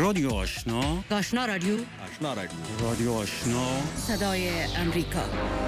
رادیو آشنا، رادیو رادیو آشنا، صدای امریکا.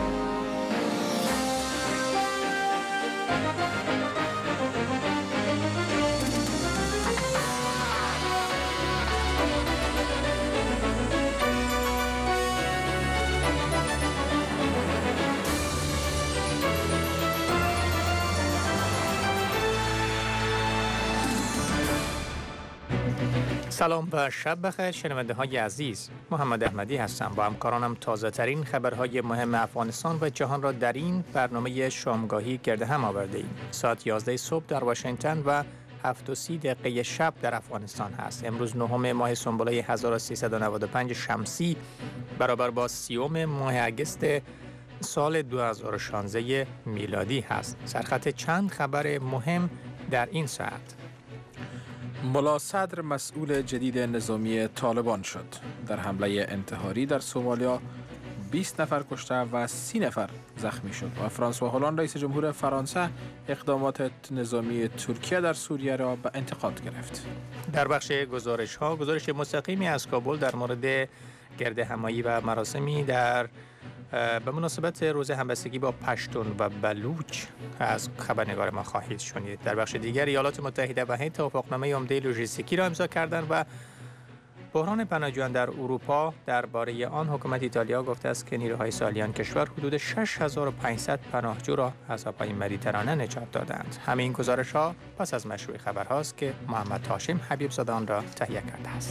سلام و شب بخیر شنونده های عزیز. محمد احمدی هستم. با همکارانم تازه ترین خبرهای مهم افغانستان و جهان را در این برنامه شامگاهی گرد هم آورده ایم. ساعت 11 صبح در واشنگتن و 7:30 شب در افغانستان هست. امروز 9 ماه سنبله 1395 شمسی برابر با 30 ماه اگست سال 2016 میلادی هست. سرخط چند خبر مهم در این ساعت. ملا صدر مسئول جدید نظامی طالبان شد. در حمله انتحاری در سومالیا 20 نفر کشته و 30 نفر زخمی شد. و فرانسوا هولند رئیس جمهور فرانسه اقدامات نظامی ترکیه در سوریه را به انتقاد گرفت. در بخش گزارش مستقیمی از کابل در مورد گرد همایی و مراسمی به مناسبت روز همبستگی با پشتون و بلوچ از خبرنگار ما خواهید شنید. در بخش دیگر ایالات متحده و هند توافقنامه عمده لوژیستیکی را امضا کردند و بحران پناهجویان در اروپا درباره آن حکومت ایتالیا گفته است که نیروهای سالیان کشور حدود 6500 پناهجو را از آبهای مدیترانه نجات دادند. همه این گزارش‌ها پس از مشروع خبرهاست که محمد هاشم حبیب زاده آن را تهیه کرده است.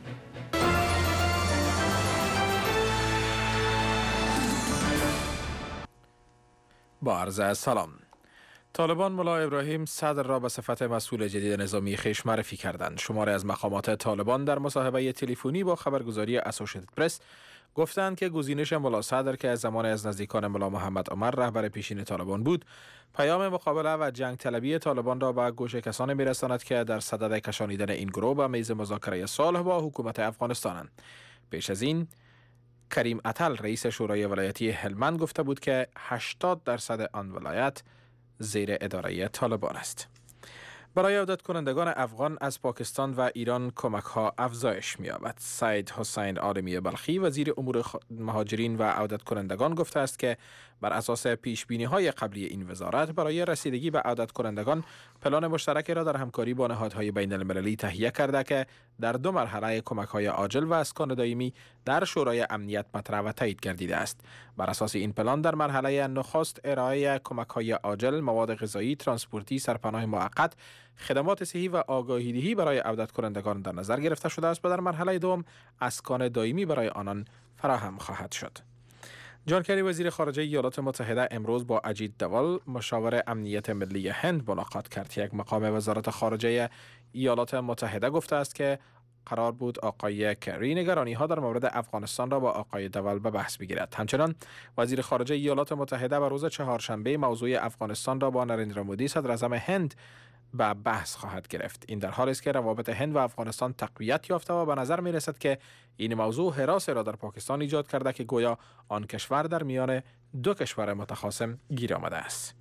با عرض سلام. طالبان ملا ابراهیم صدر را به صفت مسئول جدید نظامی خویش معرفی کردند. شماری از مقامات طالبان در مصاحبه تلفنی با خبرگزاری اسوسییتد پرس گفتند که گزینش ملا صدر که از زمان از نزدیکان ملا محمد عمر رهبر پیشین طالبان بود، پیام مقابله و جنگ طلبی طالبان را به گوش کسانی می‌رساند که در صدد کشانیدن این گروه به میز مذاکره صلح با حکومت افغانستانند. پیش از این کریم اتل رئیس شورای ولایتی هلمند گفته بود که 80% آن ولایت زیر اداره طالبان است. برای عودت کنندگان افغان از پاکستان و ایران کمک ها افزایش می‌یابد. سید حسین عالمی بلخی وزیر امور مهاجرین و عودت کنندگان گفته است که بر اساس پیش بینی های قبلی این وزارت برای رسیدگی به عودت کنندگان پلان مشترکی را در همکاری با نهادهای بین المللی تهیه کرده که در 2 مرحله کمک های عاجل و اسکان دائمی در شورای امنیت مطرح و تایید گردیده است. بر اساس این پلان در مرحله نخست ارائه کمک های عاجل، مواد غذایی، ترانسپورتی، سرپناه موقت، خدمات صحی و آگاهی دهی برای عودت کنندگان در نظر گرفته شده است و در مرحله دوم اسکان دائمی برای آنان فراهم خواهد شد. جان کری وزیر خارجه ایالات متحده امروز با اجیت دوال مشاور امنیت ملی هند ملاقات کرد. یک مقام وزارت خارجه ایالات متحده گفته است که قرار بود آقای کری نگرانی ها در مورد افغانستان را با آقای دوال به بحث بگیرد. همچنان وزیر خارجه ایالات متحده به روز چهارشنبه موضوع افغانستان را با نریندرا مودی صدر اعظم هند به بحث خواهد گرفت. این در حالی است که روابط هند و افغانستان تقویت یافته و به نظر می رسد که این موضوع هراسی را در پاکستان ایجاد کرده که گویا آن کشور در میان 2 کشور متخاصم گیر آمده است.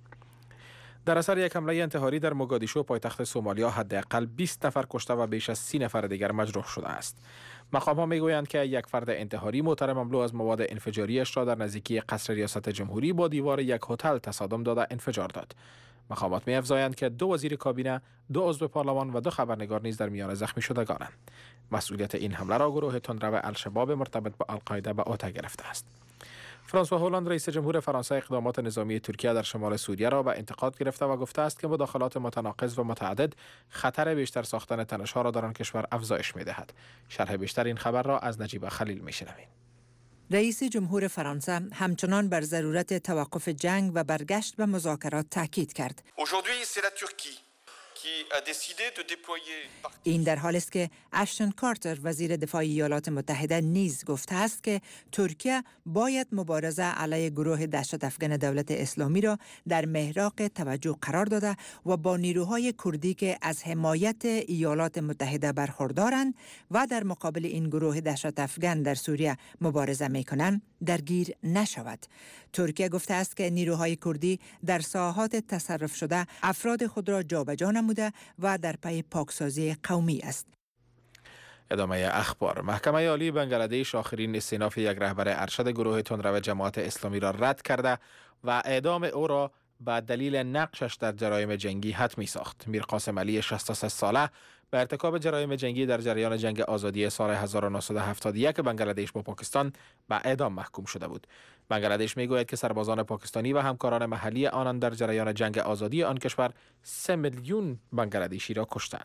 در اثر یک حمله انتحاری در موگادیشو پایتخت سومالیا حداقل 20 نفر کشته و بیش از 30 نفر دیگر مجروح شده است. مقام‌ها میگویند که یک فرد انتحاری معترم مملو از مواد انفجاریش را در نزدیکی قصر ریاست جمهوری با دیوار یک هتل تصادم داده انفجار داد. مقامات می‌افزایند که 2 وزیر کابینه، 2 عضو پارلمان و 2 خبرنگار نیز در میان زخمی شدگانند. مسئولیت این حمله را گروه تندرو الشباب مرتبط با القاعده به عهده گرفته است. فرانسوا هولند رئیس جمهور فرانسه اقدامات نظامی ترکیه در شمال سوریه را به انتقاد گرفته و گفته است که مداخلات متناقض و متعدد خطر بیشتر ساختن تنش‌ها را در آن کشور افزایش می‌دهد. شرح بیشتر این خبر را از نجیب خلیل می‌شنویم. رئیس جمهور فرانسه همچنان بر ضرورت توقف جنگ و برگشت به مذاکرات تاکید کرد. این در حالی است که اشتون کارتر وزیر دفاع ایالات متحده نیز گفته است که ترکیه باید مبارزه علیه گروه دهشت افکن دولت اسلامی را در محراق توجه قرار داده و با نیروهای کردی که از حمایت ایالات متحده برخوردارند و در مقابل این گروه دهشت افکن در سوریه مبارزه می‌کنند درگیر نشود. ترکیه گفته است که نیروهای کردی در ساحات تصرف شده افراد خود را جابجا نموده و در پی پاکسازی قومی است. ادامه اخبار. محکمه عالی بنگلادش آخرین استئناف یک رهبر ارشد گروه تندرو جماعت اسلامی را رد کرده و اعدام او را به دلیل نقشش در جرایم جنگی حتمی ساخت. میرقاسم علی 63 ساله به ارتکاب جرایم جنگی در جریان جنگ آزادی سال 1971 بنگلادش با پاکستان به اعدام محکوم شده بود. بنگلادش میگوید که سربازان پاکستانی و همکاران محلی آنان در جریان جنگ آزادی آن کشور 3 میلیون بنگلادشی را کشتند.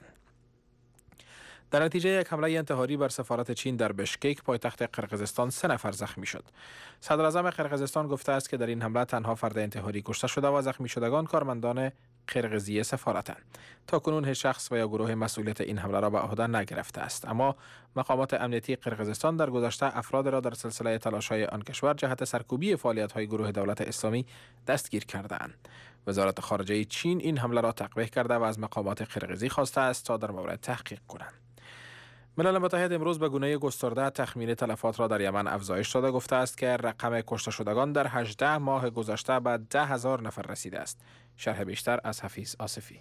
در نتیجه یک حمله انتحاری بر سفارت چین در بشکک پایتخت قرقیزستان 3 نفر زخمی شد. صدر اعظم قرقیزستان گفته است که در این حمله تنها فرد انتحاری کشته شده و زخمی شدگان کارمندان قرقیزی سفارتند. تاکنون هیچ شخص و یا گروه مسئولیت این حمله را به عهده نگرفته است، اما مقامات امنیتی قرقیزستان در گذشته افراد را در سلسله تلاش‌های آن کشور جهت سرکوبی فعالیت‌های گروه دولت اسلامی دستگیر کرده‌اند. وزارت خارجه چین این حمله را تقبیح کرده و از مقامات قرقیزی خواسته است تا در مورد تحقیق کنند. ملل متحد امروز به گونه گسترده تخمین تلفات را در یمن افزایش داده گفته است که رقم کشته شدگان در 18 ماه گذشته به 10,000 نفر رسیده است. شرح بیشتر از حفیظ آصفی.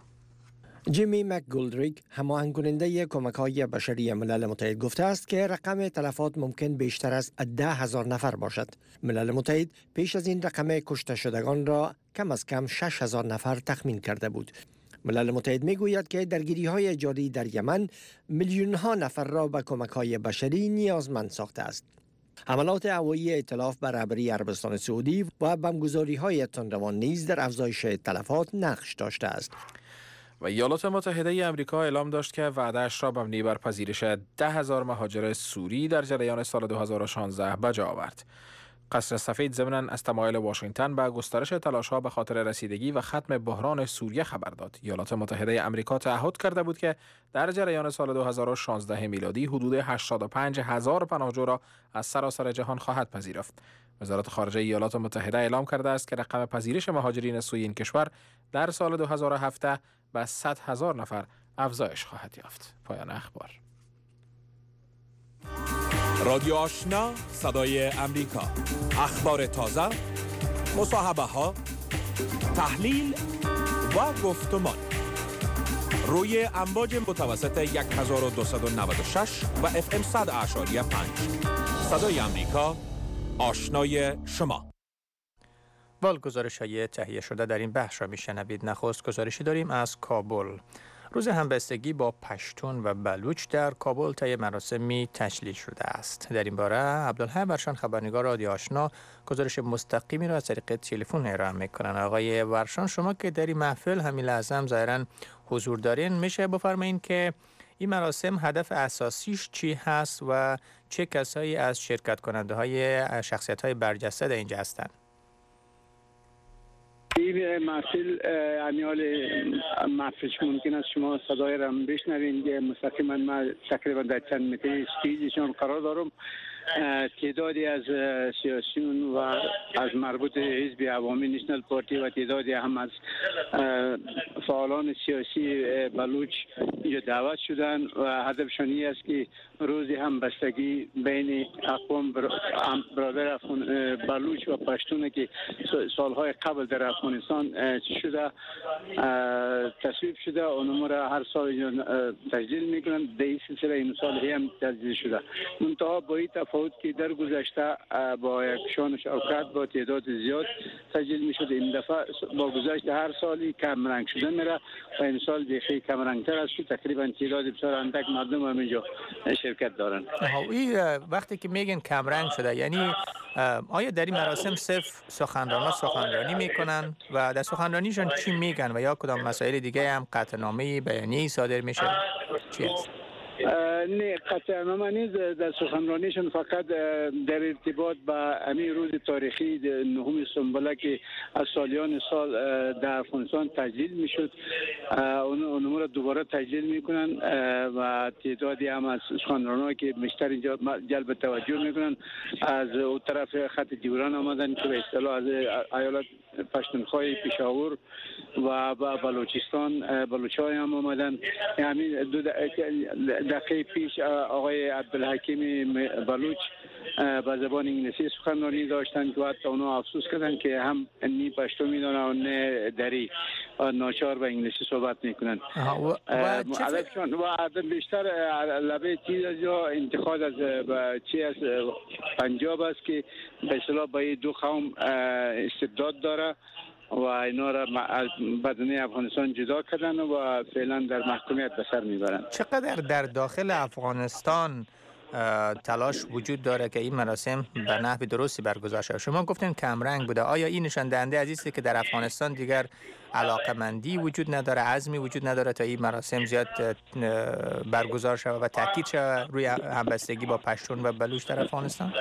جیمی مکگولدریک، هماهنگ کننده کمک‌های بشری ملل متحد، گفته است که رقم تلفات ممکن بیشتر از 10,000 نفر باشد. ملل متحد پیش از این رقم کشته شدگان را کم از کم 6,000 نفر تخمین کرده بود. ملل متحد میگوید که درگیری‌های جاری در یمن میلیون‌ها نفر را به کمک‌های بشری نیازمند ساخته است. حملات هوایی ائتلاف بر رهبری عربستان سعودی و بمبگذاری‌های تندروان نیز در افزایش تلفات نقش داشته است. و ایالات متحده آمریکا اعلام داشت که وعده‌اش را مبنی بر پذیرش 10,000 مهاجر سوری در جریان سال 2016 به جا آورد. قصر سفید ضمناً از تمایل واشنگتن به گسترش تلاش‌ها به خاطر رسیدگی و ختم بحران سوریه خبر داد. ایالات متحده آمریکا تعهد کرده بود که در جریان سال 2016 میلادی حدود 85,000 پناهجو را از سراسر جهان خواهد پذیرفت. وزارت خارجه ایالات متحده اعلام کرده است که رقم پذیرش مهاجرین سوی این کشور در سال 2017 به 100,000 نفر افزایش خواهد یافت. پایان اخبار. رادیو آشنا، صدای امریکا. اخبار تازه، مصاحبه ها، تحلیل و گفتمان روی امواج متوسط 1296 و FM 100.5. صدای امریکا، آشنای شما. گزارش‌های تهیه شده در این بخش را میشنوید. نخست گزارشی داریم از کابل. روز همبستگی با پشتون و بلوچ در کابل طی مراسمی تجلیل شده است. در این باره عبدالحی ورشان، خبرنگار رادیو آشنا، گزارش مستقیمی را از طریق تلفن ارائه می‌کنند. آقای ورشان، شما که در این محفل همین لحظه هم ظاهراً حضور دارین، میشه بفرمایید که این مراسم هدف اساسیش چی هست و چه کسایی از شرکت کننده های شخصیت های برجسته در اینجا هستند؟ این محفل امیال محفلش ممکن است شما صدای را بشنوید. مستقیما من تقریبا در چند متری استیجشان قرار دارم. تعدادی از سیاسیون و از مربوط حزب عوامی نشنال پارتی و تعدادی هم از فعالان سیاسی بلوچ اینجا دعوت شدن و هدفشان این است که روز همبستگی بین اقوام برادر بلوچ و پشتون که سالهای قبل در افغانستان شده تصویب شده، اونم را هر سال تجلیل میکنن. در این سلسله این سال هم تجلیل شده. منتها با این تفاوت که در گذشته با یک شان شوکت با تعداد زیاد تجلیل میشد، این دفعه با گذشت هر سالی کم رنگ شده میره و این سال بیخی کم رنگ تر است. تقریبا تعداد بسیار اندک مردم هم اینجا شرکت دارن. وقتی که میگن کم رنگ شده، یعنی آیا در این مراسم صرف سخنرانان سخنرانی میکنن و در سخنرانیشون چی میگن و یا کدام مسائل دیگه هم قطعنامه بیانیه‌ای صادر میشه؟ چی است؟ نه، قطعنامه نیست. در سخنرانیشون فقط در ارتباط با همین روز تاریخی 9 سنبله که از سالیان سال در افغانستان تجلیل میشد، اونم را دوباره تجلیل میکنن و تعدادی هم از سخنرانان که بیشتر اینجا جلب توجه میکنن از اون طرف خط جیوران آمدن که به اصطلاح از ایالت پشتونخوای پشاور و بلوچستان بلوچای هم آمدن. همین 2 دقیقه پیش آقای عبدالحکیم بلوچ به زبان انگلیسی سخنرانی داشتن که حتی اونا افسوس کردن که هم نی پشتو میدونن و نه دری ناچار به انگلیسی صحبت میکنن و بیشتر لبه چیز از انتخاب از چی از پنجاب است که به اصطلاح به دو قوم استبداد داره و اینا را از بدنه افغانستان جدا کردن و فعلا در محکومیت به سر میبرن. چقدر در داخل افغانستان تلاش وجود داره که این مراسم به نحو درستی برگزار شود؟ شما گفتین کمرنگ بوده. آیا این نشان دهنده است که در افغانستان دیگر علاقمندی وجود نداره، عزمی وجود نداره تا این مراسم زیاد برگزار شود و تاکید شود روی همبستگی با پشتون و بلوچ در افغانستان؟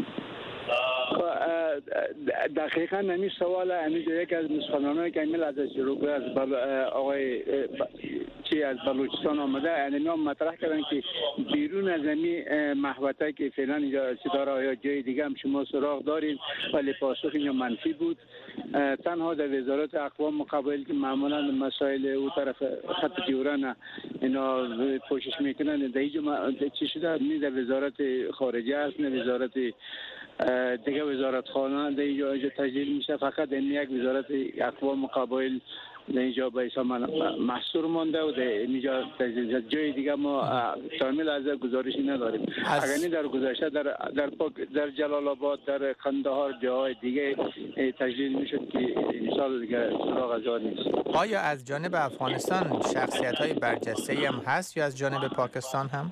دقیقا نمی سوال یک از مسلمانانی که ایمیل از شروع از آقای چی از بلوچستان آمده یعنی مطرح کردن که بیرون از این محوطه که فعلا اینجا ستاره یا جای دیگه هم شما سراغ داریم ولی پاسخ اینجا منفی بود. تنها در وزارت اقوام مقابل که معمولا مسائل او طرف خط دیوران اینا کوشش میکنن در اینجا چی شده نه در وزارت خارجه است نه وزارت دیگه وزارت خانه در اینجا تجلیل میشه، فقط این یک وزارت اقوام مقابل در اینجا به حساب محصور مانده و در اینجا جای دیگه ما شامل از گزارشی نداریم. اگر در گذشته در جلال آباد در قندهار جاهای دیگه تجلیل میشد که این سال دیگه سراغ از آن نیست. آیا از جانب افغانستان شخصیت های برجسته هم هست یا از جانب پاکستان هم؟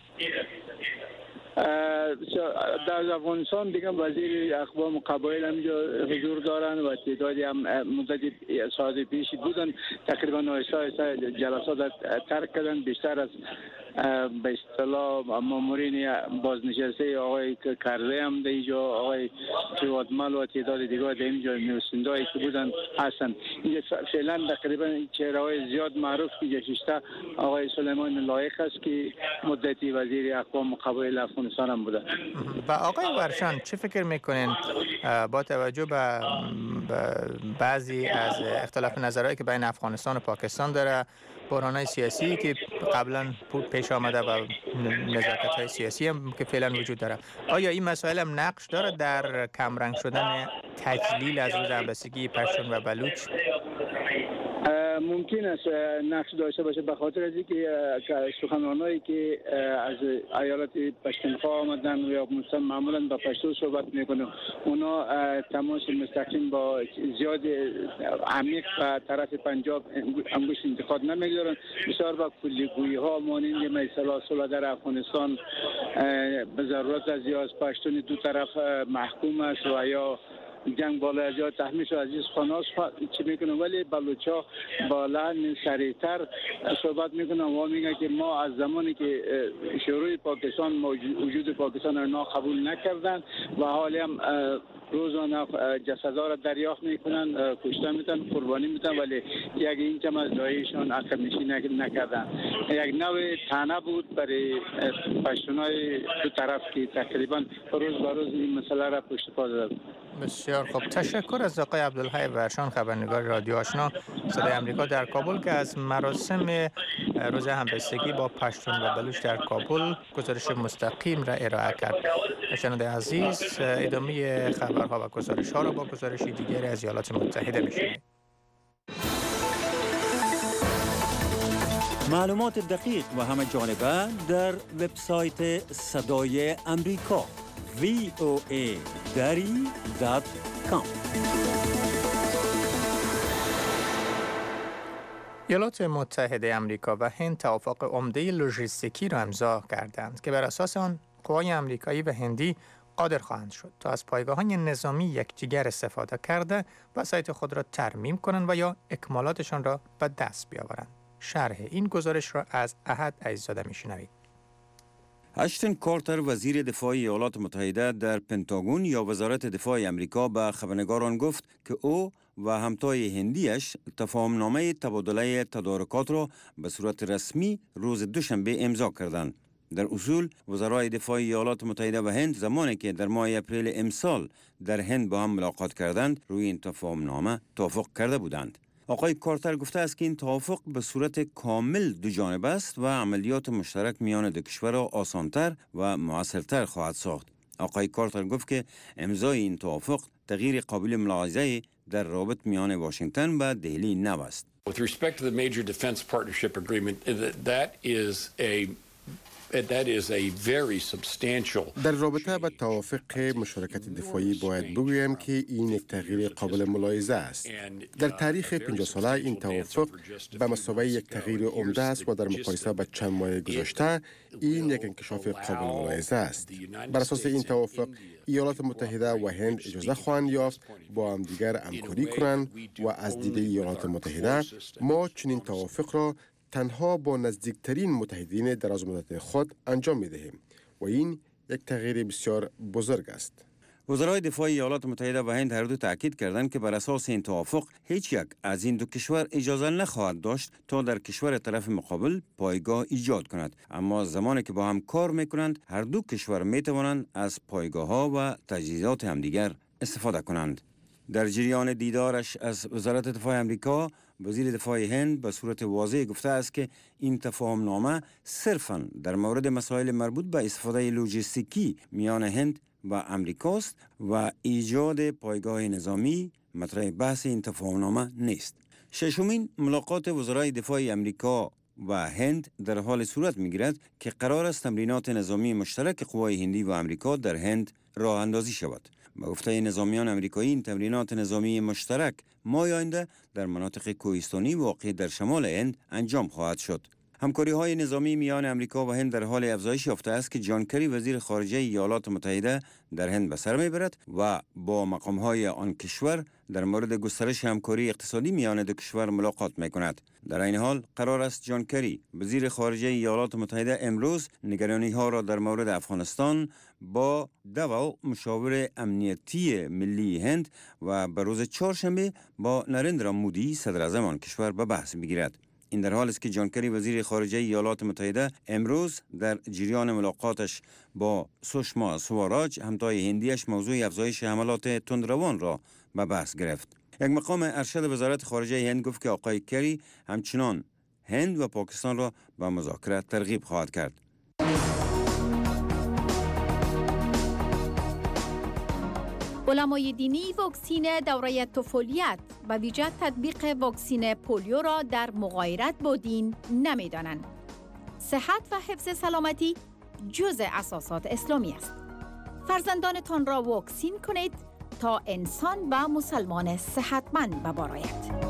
در افغانستان دیگه وزیر اقوام قبایل همینجا حضور دارن و تعدادی هم مدت ساعت پیشی بودن تقریبا آیسته جلسات ترک کردن. بیشتر از به اصطلاح مامورین بازنشسته آقای کرده هم در اینجا آقای جوادمل و تعداد دیگه در اینجا نویسنده‌ای که بودن هستن. اینجا فعلا تقریبا چهره‌های زیاد معروف که ششته آقای سلیمان لایق است که مدتی وزیر اقوام قبایل افغانستان هم بوده. و آقای ورشان چه فکر میکنین با توجه به بعضی از اختلاف نظرهایی که بین افغانستان و پاکستان داره، بحران‌های سیاسی که قبلا پیش آمده و نزاکت‌های سیاسی هم که فعلا وجود داره، آیا این مسائل هم نقش داره در کمرنگ شدن تجلیل از روز همبستگی پشتون و بلوچ؟ ممکن است نقش داشته باشه به خاطر از اینکه سخنرانایی که از ایالت پشتونخوا آمدن یا معمولا با پشتو صحبت میکنه اونا تماس مستقیم با زیاد عمیق به طرف پنجاب انگوش انتقاد نمیگذارن. بسیار با کلیگویی ها مانند مثلا صلح در افغانستان به ضرورت از یا از پشتون دو طرف محکوم است و یا جنگ بالا از جا تحمیل شد عزیز خاناس چی میکنن، ولی بلوچا با لحن سریعتر صحبت میکنن و میگن که ما از زمانی که شروع پاکستان وجود پاکستان را قبول نکردن و حالی هم روزانه جسدها را دریافت میکنن، کشته میتن، قربانی میتن، ولی یک اینچ هم از دایشان عقب نشینی نکردن. یک نوع طعنه بود برای پشتونای دو طرف که تقریبا روز به روز این مسئله را پشت پا دادن. بسیار خوب، تشکر از آقای عبدالحی ورشان، خبرنگار رادیو آشنا صدای آمریکا در کابل که از مراسم روز همبستگی با پشتون و بلوچ در کابل گزارش مستقیم را ارائه کرد. شنونده عزیز، ادامه خبرها و گزارش‌ها را با گزارشی دیگر از ایالات متحده می‌شنوید. معلومات دقیق و همه جانبه در وبسایت صدای آمریکا voa.com. ایالات متحده آمریکا و هند توافق عمده لوجستیکی را امضا کردند که بر اساس آن قوای آمریکایی و هندی قادر خواهند شد تا از پایگاه‌های نظامی یکدیگر استفاده کرده وسایط خود را ترمیم کنند و یا اکمالاتشان را به دست بیاورند. شرح این گزارش را از احد عزیزاده میشنوید. اشتن کارتر وزیر دفاع ایالات متحده در پنتاگون یا وزارت دفاع امریکا به خبرنگاران گفت که او و همتای هندیش تفاهمنامه تبادله تدارکات را به صورت رسمی روز دوشنبه امضا کردند. در اصول وزرای دفاع ایالات متحده و هند زمانی که در ماه اپریل امسال در هند با هم ملاقات کردند روی این تفاهمنامه توافق کرده بودند. آقای کارتر گفته است که این توافق به صورت کامل دو جانبه است و عملیات مشترک میان دو کشور را آسانتر و مؤثرتر خواهد ساخت. آقای کارتر گفت که امضای این توافق تغییر قابل ملاحظه در رابط میان واشنگتن و دهلی نوست. With respect to the major defense partnership agreement, that is a very substantial. در رابطه با توافق مشارکت دفاعی باید بگویم که این یک تغییر قابل ملاحظه است. در تاریخ 50 ساله این توافق به مثابه یک تغییر عمده است و در مقایسه با چند ماه گذشته این یک انکشاف قابل ملاحظه است. بر اساس این توافق ایالات متحده و هند اجازه خواهند یافت با هم دیگر همکاری کنند و از دید ایالات متحده ما چنین توافق را تنها با نزدیکترین متحدین درازمدت خود انجام می‌دهیم و این یک تغییر بسیار بزرگ است. وزرای دفاع ایالات متحده و هند هر دو تاکید کردند که بر اساس این توافق هیچ یک از این دو کشور اجازه نخواهد داشت تا در کشور طرف مقابل پایگاه ایجاد کند، اما زمانی که با هم کار میکنند هر دو کشور میتوانند از پایگاه‌ها و تجهیزات همدیگر استفاده کنند. در جریان دیدارش از وزارت دفاع امریکا، وزیر دفاع هند به صورت واضح گفته است که این تفاهم نامه صرفاً در مورد مسائل مربوط به استفاده لوجستیکی میان هند و امریکاست و ایجاد پایگاه نظامی مطرح بحث این تفاهم نامه نیست. ششمین ملاقات وزرای دفاع امریکا و هند در حال صورت میگیرد که قرار است تمرینات نظامی مشترک قوای هندی و امریکا در هند راه اندازی شود. با گفته نظامیان امریکایی این تمرینات نظامی مشترک ماه آینده در مناطق کوهستانی واقع در شمال هند انجام خواهد شد. همکاری های نظامی میان امریکا و هند در حال افزایش یافته است که جان کری وزیر خارجه ایالات متحده در هند به سر میبرد و با مقام های آن کشور در مورد گسترش همکاری اقتصادی میان دو کشور ملاقات میکند. در این حال قرار است جان کری وزیر خارجه ایالات متحده امروز نگرانی ها را در مورد افغانستان با دوال مشاور امنیتی ملی هند و به روز چهارشنبه با نریندرا مودی صدر اعظم آن کشور به بحث بگیرد. این در حال است که جان کری وزیر خارجه ایالات متحده امروز در جریان ملاقاتش با سوشما سواراج همتای هندیش موضوع افزایش حملات تندروان را به بحث گرفت. یک مقام ارشد وزارت خارجه هند گفت که آقای کری همچنان هند و پاکستان را به مذاکره ترغیب خواهد کرد. علمای دینی واکسین دوره طفولیت و ویژه تطبیق واکسین پولیو را در مغایرت با دین نمی‌دانند. صحت و حفظ سلامتی جزء اساسات اسلامی است. فرزندانتان را واکسین کنید تا انسان و مسلمان صحتمند بباراید.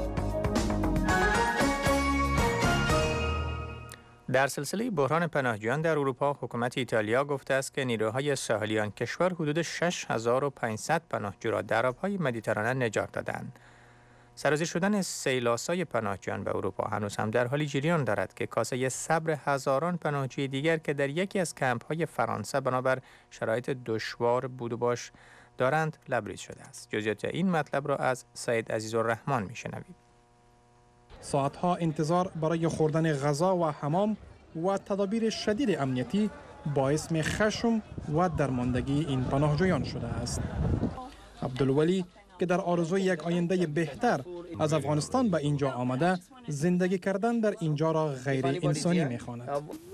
در سلسله بحران پناهجویان در اروپا، حکومت ایتالیا گفته است که نیروهای ساحلی آن کشور حدود 6500 پناهجو را در آب‌های مدیترانه نجات دادند. سرازیر شدن سیلاسای پناهجویان به اروپا هنوز هم در حال جریان دارد که کاسه صبر هزاران پناهجوی دیگر که در یکی از کمپ‌های فرانسه بنابر شرایط دشوار بود و باش دارند لبریز شده است. جزئیات این مطلب را از سید عزیزالرحمن میشنوید. ساعتها انتظار برای خوردن غذا و حمام و تدابیر شدید امنیتی باعث خشم و درماندگی این پناهجویان شده است. عبدالولی که در آرزوی یک آینده بهتر از افغانستان به اینجا آمده، زندگی کردن در اینجا را غیر انسانی می‌خواند.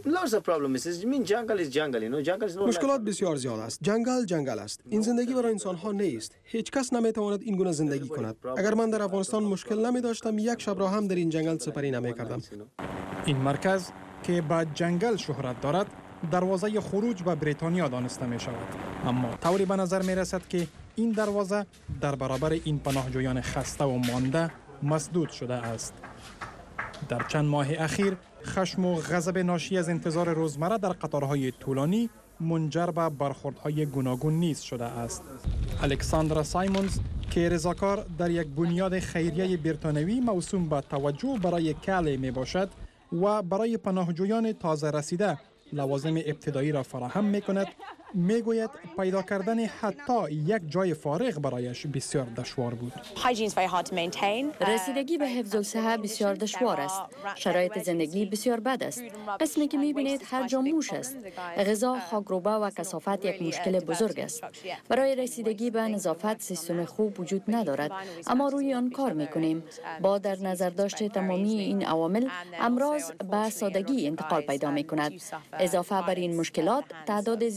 مشکلات بسیار زیاد است. جنگل است. این زندگی برای انسان‌ها نیست. هیچ کس نمی‌تواند این گونه زندگی کند. اگر من در افغانستان مشکل نمی‌داشتم، یک شب را هم در این جنگل سپری نمی‌کردم. این مرکز که با جنگل شهرت دارد، دروازه خروج به بریتانیا دانسته می شود. اما طوری به نظر می رسد که این دروازه در برابر این پناهجویان خسته و مانده مسدود شده است. در چند ماه اخیر خشم و غضب ناشی از انتظار روزمره در قطارهای طولانی منجر به برخوردهای گوناگون نیز شده است. الکساندرا سایمونز که رضاکار در یک بنیاد خیریه بریتانیایی موسوم به توجه برای کاله می باشد و برای پناهجویان تازه رسیده لوازم ابتدایی را فراهم می کند، می گوید پیدا کردن حتی یک جای فارغ برایش بسیار دشوار بود. رسیدگی به حفظ الصحه بسیار دشوار است. شرایط زندگی بسیار بد است. قسمی که می بینید هر جا موش است. غذا، خاکروبه و کثافت یک مشکل بزرگ است. برای رسیدگی به نظافت سیستم خوب وجود ندارد، اما روی آن کار می کنیم. با در نظر داشت تمامی این عوامل، امراض به سادگی انتقال پیدا می کند. اضافه بر این مشکلات، تعداد زیادی از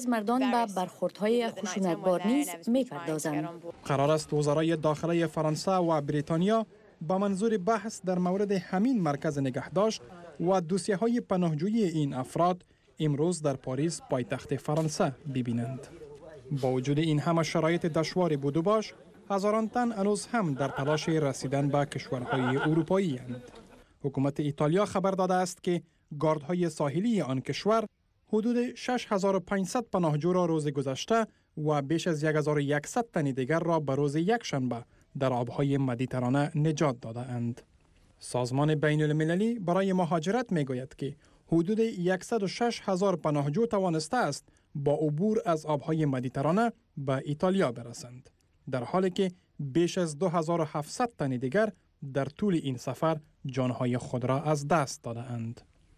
از مردان به برخوردهای خشونتبار نیز می‌پردازند. قرار است وزرای داخله فرانسه و بریتانیا با منظور بحث در مورد همین مرکز نگهداشت و دوسیه‌های پناهجویی این افراد امروز در پاریس پایتخت فرانسه ببینند. با وجود این همه شرایط دشوار بود و باش، هزاران تن هنوز هم در تلاش رسیدن به کشورهای اروپایی اند. حکومت ایتالیا خبر داده است که گاردهای ساحلی آن کشور حدود 6500 پناهجو را روز گذشته و بیش از 1100 تن دیگر را به روز یکشنبه در آبهای مدیترانه نجات داده اند. سازمان بین المللی برای مهاجرت می گوید که حدود 106,000 پناهجو توانسته است با عبور از آبهای مدیترانه به ایتالیا برسند، در حالی که بیش از 2700 تن دیگر در طول این سفر جانهای خود را از دست داده اند.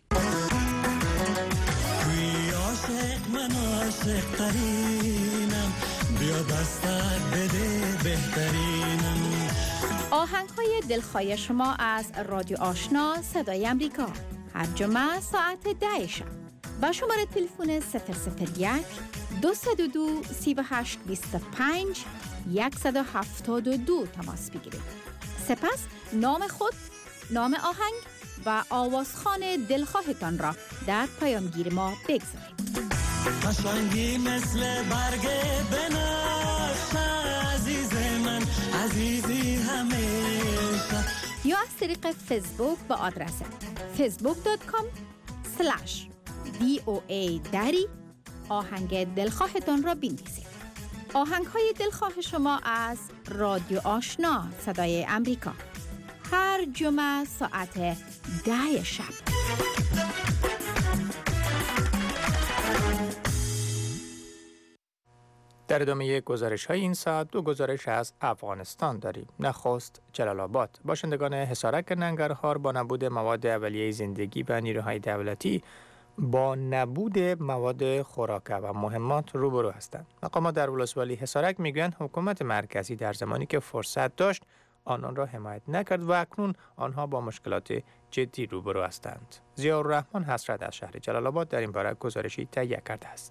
آهنگ‌های دلخواه شما از رادیو آشنا صدای امریکا هر جمعه ساعت 10 شب با شماره تلفن 001 222 3825 172 تماس بگیرید. سپس نام خود، نام آهنگ و آوازخوان دلخواهتان را در پیامگیر ما بگذارید. قشنگی مثل برگ بنفشه عزیز من عزیزی همیشه، یا از طریق فیسبوک با آدرس facebook.com/VOA دری آهنگ دلخواهتان را بنویسید. آهنگ های دلخواه شما از رادیو آشنا صدای امریکا هر جمعه ساعت 10 شب. در ادامه گزارش های این ساعت دو گزارش از افغانستان داریم. نخست جلال آباد. باشندگان حصارک ننگرهار با نبود مواد اولیه زندگی و نیروهای دولتی با نبود مواد خوراک و مهمات روبرو هستند. مقامات در ولسوالی حصارک میگویند حکومت مرکزی در زمانی که فرصت داشت آنان را حمایت نکرد و اکنون آنها با مشکلات جدی روبرو هستند. ضیاءالرحمن حسرت از شهر جلال آباد در این باره گزارشی تهیه کرده است.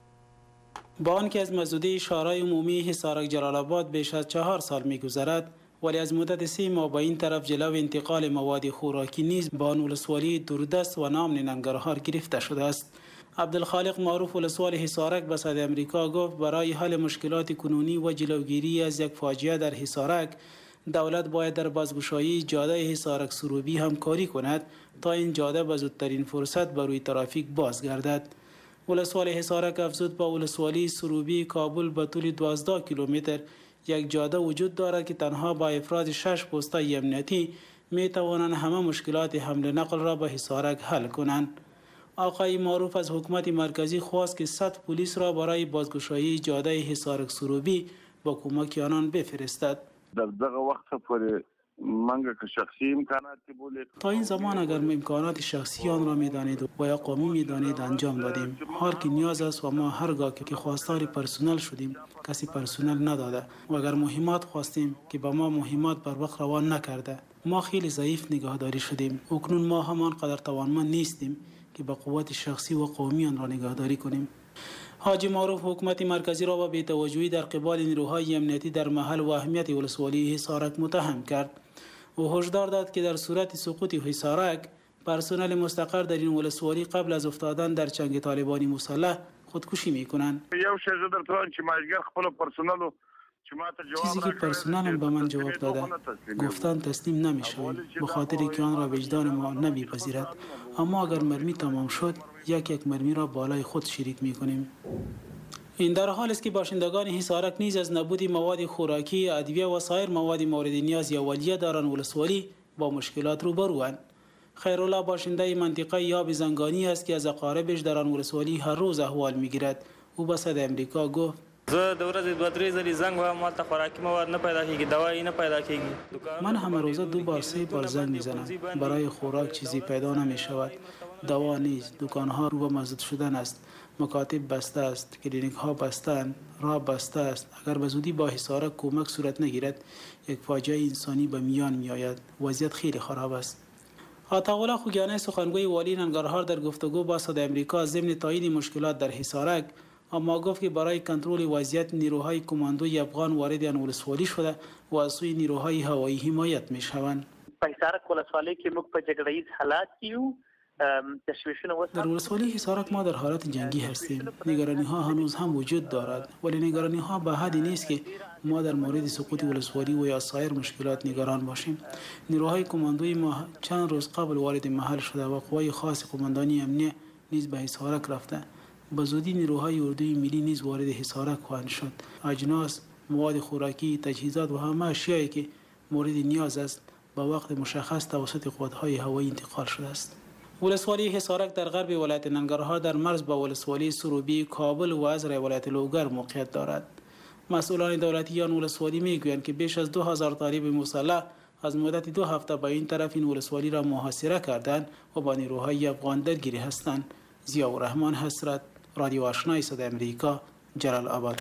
با آنکه از مسدوده شورای عمومی حصارک جلال آباد بیش از 4 سال می‌گذرد، ولی از مدت 3 ماه با این طرف جلو انتقال مواد خوراکی نیز با آن ولسوالی دوردست و نام ننگرهار گرفته شده است. عبدالخالق معروف ولسوال حصارک به صدای امریکا گفت برای حل مشکلات کنونی و جلوگیری از یک فاجعه در حصارک، دولت باید در بازگشایی جاده حصارک سروبی همکاری کند تا این جاده به زودترین فرصت بر روی ترافیک بازگردد. ولسوال حصارک افزود با ولسوالی سروبی کابل به طول 12 کیلومتر یک جاده وجود دارد که تنها با افراد 6 پست امنیتی می توانند همه مشکلات حمل نقل را به حصارک حل کنند. آقای معروف از حکومت مرکزی خواست که 100 پلیس را برای بازگشایی جاده حصارک سروبی با کمک آنان بفرستد. در دغه وخت پورې منګه که شخصی امکاناتی بولید تا این زمان اگر امکانات شخصی آن را میدانید و یا قومی میدانید انجام دادیم. حال که نیاز است و ما هرگاه که خواستار پرسنل شدیم کسی پرسنل نداده و اگر مهمات خواستیم که با ما مهمات بر وقت روان نکرده. ما خیلی ضعیف نگهداری شدیم. اکنون ما همان قدر توانمند نیستیم که با قوت شخصی و قومی آن را نگهداری کنیم. حاجی معروف حکومت مرکزی را با بی‌توجهی در قبال نیروهای امنیتی در محل و اهمیت ولسوالی حصارک متهم کرد و هشدار داد که در صورت سقوط حصارک پرسنل مستقر در این ولسوالی قبل از افتادن در چنگ طالبانی مسلح خودکشی میکنند. یو شی زه درته وایم چې ماجګر خپل پرسنلو چیزی که پرسنلم به من جواب داده گفتن تسلیم نمیشویم به خاطر که آن را وجدان ما نمیپذیرد، اما اگر مرمی تمام شد یک مرمی را بالای خود شریک میکنیم. این در حال است که باشندگان حصارک نیز از نبود مواد خوراکی، ادویه و سایر مواد مورد نیاز اولیه در آن ولسوالی با مشکلات روبروند. خیرالله باشنده منطقه یاب زنگانی است که از اقاربش در آن ولسوالی هر روز احوال میگیرد. او به صدای امریکا گفت زه د ورځې 2-3 ځلې زنګ وهم، مالته خوراکي مواد نه پیدا کېږي، دوایی نه پیدا کېږي. من همه روزه 2 بار 3 بار زنگ میزنم، برای خوراک چیزی پیدا نمی شود، دوا نیست، دکانها رو به مسدود شدن است، مکاتب بسته است، کلینیک ها بستند، راه بسته است. اگر به زودی با حصارک کمک صورت نگیرد یک فاجعه انسانی به میان می آید. وضعیت خیلی خراب است. عطاالله خوگیانی سخنگوی والی ننگرهار در گفتگو با صدای امریکا ضمن تایید مشکلات در حصارک اما گفت که برای کنترل وضعیت نیروهای کماندوی افغان وارد آن ولسوالی شده و از سوی نیروهای هوایی حمایت میشوند. په حصارک ولسوالۍ کې موږ په جګړه‌ییز حالات کې یو. در ولسوالی حصارک ما در حالت جنگی هستیم. نگرانی ها هنوز هم وجود دارد، ولی نگرانی ها به حدی نیست که ما در مورد سقوط ولسوالی و یا سایر مشکلات نگران باشیم. نیروهای کماندوی ما چند روز قبل وارد محل شده و قوای خاص قماندانی امنیه نیز به حصارک رفته. به زودی نیروهای اردوی ملی نیز وارد حصارک خواهند شد. اجناس، مواد خوراکی، تجهیزات و همه اشیایی که مورد نیاز است به وقت مشخص توسط قوات‌های هوایی انتقال شده است. ولسوالی حصارک در غرب ولایت ننگرهار در مرز با ولسوالی سروبی، کابل و ازر ولایت لوگر موقعیت دارد. مسئولان دولتی آن ولسوالی میگویند که بیش از 2000 طالب مسلح از مدت 2 هفته به این طرف این ولسوالی را محاصره کردند و با نیروهای افغان درگیری هستند. ضیاءالرحمن حسرت، رادیو آشنای صدای امریکا، جلال آباد.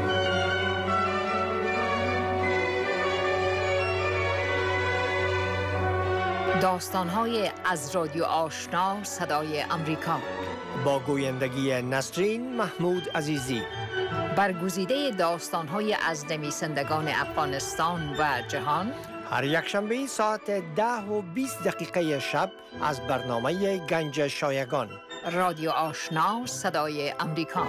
داستان‌های از رادیو آشنا صدای امریکا با گویندگی نسرین محمود عزیزی. برگزیده داستان‌های از نویسندگان افغانستان و جهان هر یک شنبه ساعت 10:20 شب از برنامه گنج شایگان. رادیو آشنا صدای امریکا.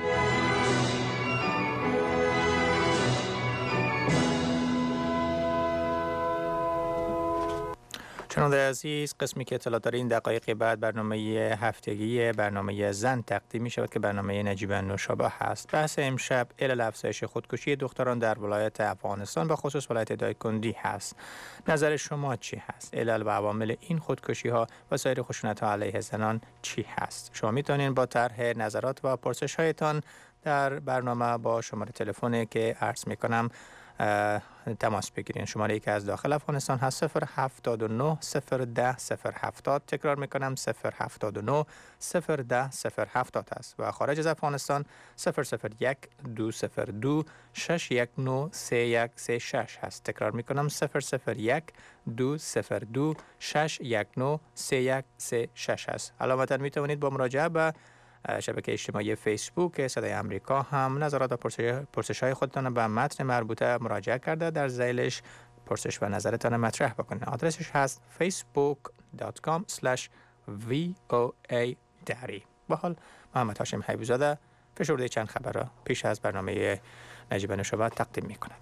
شنونده عزیز، قسمی که اطلاع دارین دقایق بعد برنامه هفتگی برنامه زن تقدیم می شود که برنامه نجیب نوشابه هست. بحث امشب علل افزایش خودکشی دختران در ولایت افغانستان به خصوص ولایت دایکندی هست. نظر شما چی هست؟ علل و عوامل این خودکشی ها و سایر خشونت ها علیه زنان چی هست؟ شما میتونین با طرح نظرات و پرسش هایتان در برنامه با شماره تلفنی که عرض میکنم تماس بگیرین. شماره که از داخل افغانستان هست 079 010 070. تکرار میکنم 079 010 070 است و خارج از افغانستان 001 202 619 3136 هست. تکرار میکنم 001 202 619 3136 است. علاوه میتونید با مراجعه به شبکه اجتماعی فیسبوک صدای امریکا هم نظرات و پرسش‌های خودتان به متن مربوطه مراجعه کرده در ذیلش پرسش و نظرتان مطرح بکنید. آدرسش هست facebook.com/VOA Diary. با حال محمد هاشم حیب‌زاده فشرده چند خبر را پیش از برنامه نجیب نوشابه تقدیم می‌کنم.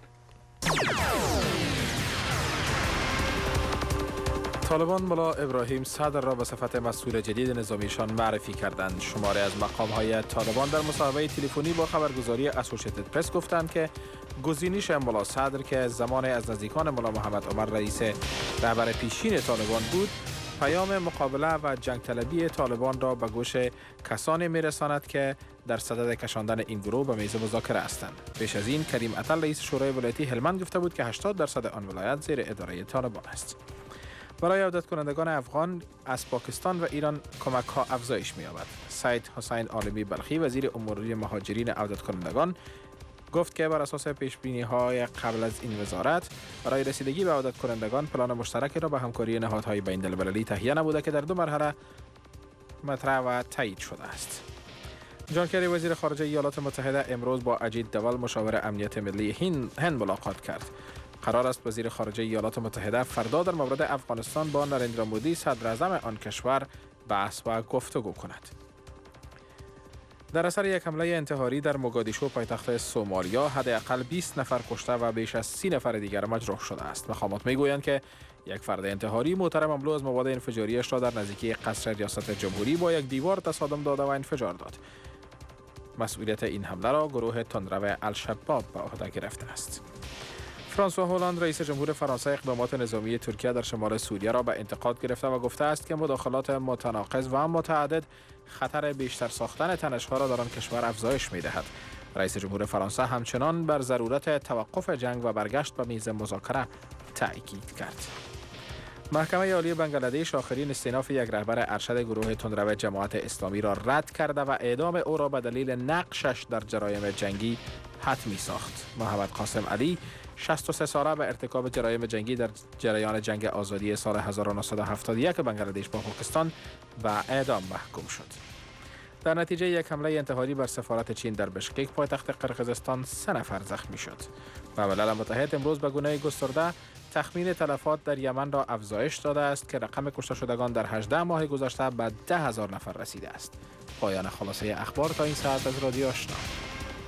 طالبان ملا ابراهیم صدر را به صفت مسئول جدید نظامیشان معرفی کردند. شماره از مقام‌های طالبان در مصاحبه تلفنی با خبرگزاری اسوسییتد پرس گفتند که گزینش ملا صدر که زمان از نزدیکان ملا محمد عمر رئیس رهبر پیشین طالبان بود، پیام مقابله و جنگ طلبی طالبان را به گوش کسانی میرساند که در صدد کشاندن این گروه به میز مذاکره هستند. پیش از این کریم عطل رئیس شورای ولایتی هلمند گفته بود که 80% آن ولایت زیر اداره طالبان است. برای عودت کنندگان افغان از پاکستان و ایران کمک ها افزایش می‌یابد. سید حسین عالمی بلخی وزیر امور مهاجرین عودت کنندگان گفت که بر اساس پیش‌بینی‌های قبل از این وزارت برای رسیدگی به عودت کنندگان پلان مشترکی را به همکاری نهادهای بین‌المللی تهیه نموده که در 2 مرحله مطرح و تایید شده است. جان کری وزیر خارجه ایالات متحده امروز با اجید دوال مشاور امنیت ملی هند ملاقات کرد. قرار است وزیر خارجه ایالات متحده فردا در مورد افغانستان با نریندرا مودی صدر اعظم آن کشور بحث و گفتگو کند. در اثر یک حمله انتحاری در موگادیشو پایتخت سومالیا حداقل 20 نفر کشته و بیش از 30 نفر دیگر مجروح شده است. مقامات میگویند که یک فرد انتحاری معترم مملو از مواد انفجاریش را در نزدیکی قصر ریاست جمهوری با یک دیوار تصادم داده و انفجار داد. مسئولیت این حمله را گروه تندرو الشباب به عهده گرفته است. فرانسوا هولند رئیس جمهور فرانسه اقدامات نظامی ترکیه در شمال سوریه را به انتقاد گرفته و گفته است که مداخلات متناقض و متعدد خطر بیشتر ساختن تنش‌ها را در آن کشور افزایش می‌دهد. رئیس جمهور فرانسه همچنان بر ضرورت توقف جنگ و برگشت به میز مذاکره تاکید کرد. محکمه عالی بنگلادش آخرین استئناف یک رهبر ارشد گروه تندرو جماعت اسلامی را رد کرده و اعدام او را به دلیل نقشش در جرایم جنگی حتمی ساخت. محمد قاسم علی 63 ساله به ارتکاب جرایم جنگی در جریان جنگ آزادی سال 1971 بنگلادش با پاکستان و اعدام محکوم شد. در نتیجه یک حمله انتحاری بر سفارت چین در بشکک پایتخت قرقیزستان 3 نفر زخمی شد و ملل متحد امروز به گونه گسترده تخمین تلفات در یمن را افزایش داده است که رقم کشته شدگان در 18 ماه گذشته به 10,000 نفر رسیده است. پایان خلاصه اخبار تا این ساعت از رادیو آشنا.